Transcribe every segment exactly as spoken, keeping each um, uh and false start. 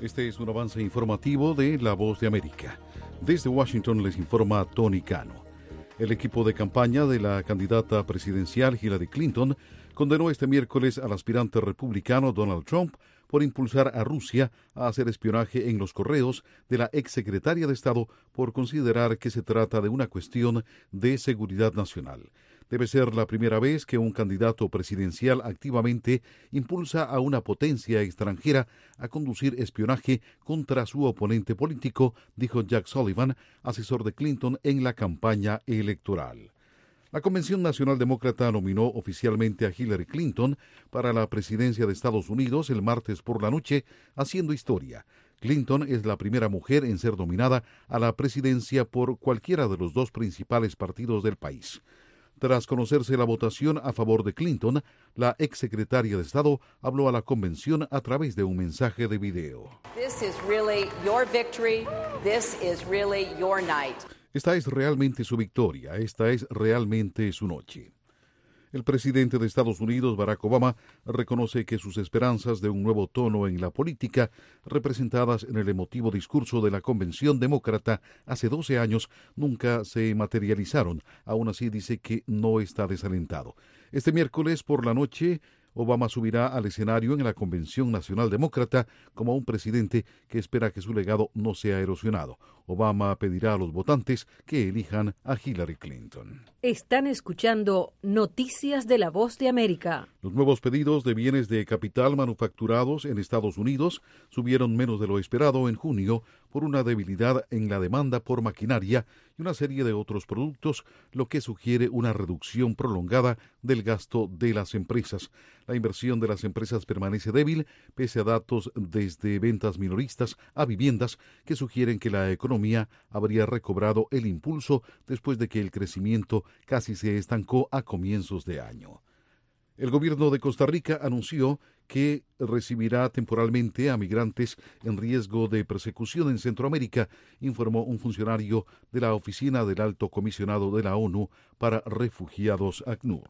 Este es un avance informativo de La Voz de América. Desde Washington les informa Tony Cano. El equipo de campaña de la candidata presidencial Hillary Clinton condenó este miércoles al aspirante republicano Donald Trump por impulsar a Rusia a hacer espionaje en los correos de la exsecretaria de Estado por considerar que se trata de una cuestión de seguridad nacional. Debe ser la primera vez que un candidato presidencial activamente impulsa a una potencia extranjera a conducir espionaje contra su oponente político, dijo Jack Sullivan, asesor de Clinton en la campaña electoral. La Convención Nacional Demócrata nominó oficialmente a Hillary Clinton para la presidencia de Estados Unidos el martes por la noche, haciendo historia. Clinton es la primera mujer en ser nominada a la presidencia por cualquiera de los dos principales partidos del país. Tras conocerse la votación a favor de Clinton, la exsecretaria de Estado habló a la convención a través de un mensaje de video. This is really your victory. This is really your night. Esta es realmente su victoria, esta es realmente su noche. El presidente de Estados Unidos, Barack Obama, reconoce que sus esperanzas de un nuevo tono en la política, representadas en el emotivo discurso de la Convención Demócrata hace doce años, nunca se materializaron. Aún así dice que no está desalentado. Este miércoles por la noche, Obama subirá al escenario en la Convención Nacional Demócrata como un presidente que espera que su legado no sea erosionado. Obama pedirá a los votantes que elijan a Hillary Clinton. Están escuchando Noticias de la Voz de América. Los nuevos pedidos de bienes de capital manufacturados en Estados Unidos subieron menos de lo esperado en junio por una debilidad en la demanda por maquinaria y una serie de otros productos, lo que sugiere una reducción prolongada del gasto de las empresas. La inversión de las empresas permanece débil, pese a datos desde ventas minoristas a viviendas que sugieren que la economía habría recobrado el impulso después de que el crecimiento casi se estancó a comienzos de año. El gobierno de Costa Rica anunció que recibirá temporalmente a migrantes en riesgo de persecución en Centroamérica, informó un funcionario de la Oficina del Alto Comisionado de la ONU para Refugiados, ACNUR.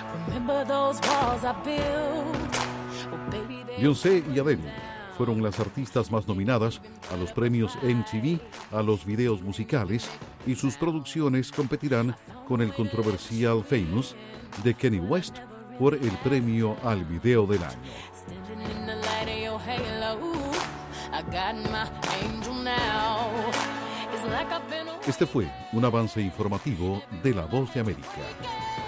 Beyoncé y Adele fueron las artistas más nominadas a los premios M T V, a los videos musicales, y sus producciones competirán con el controversial Famous de Kanye West por el premio al video del año. Este fue un avance informativo de La Voz de América.